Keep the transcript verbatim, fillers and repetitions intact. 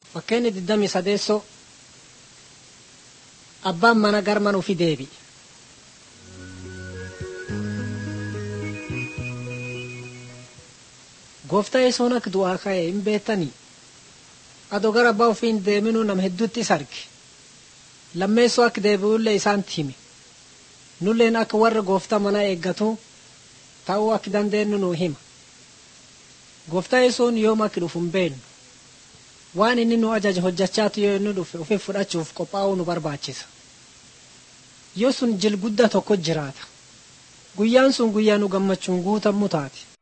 Fakkeenya digdamii sadeessoo abbaan mana garman ofii deebi'e. Gooftaa Yesuun akka du'aa ka'e hin beektanii? Adoo gara abbaa ofii hin deeminuu nama hedduutti isa arge. Lammeessoo akka deebi'ullee isaanitti hime. Nulleen akka warra gooftaa manaa eeggatu ta'uu akka dandeenyu nuu hima. Gooftaa Yesuun yoom akka dhufu hin beeknu. Waan inni nu ajaja hojjechaatu yoo inni dhufe ofii fudhachuuf qophaa'uu nu barbaachisa. Yoo sun jil guddaa tokko jiraata. Guyyaan sun guyyaa nu gammachuun guutamu taate.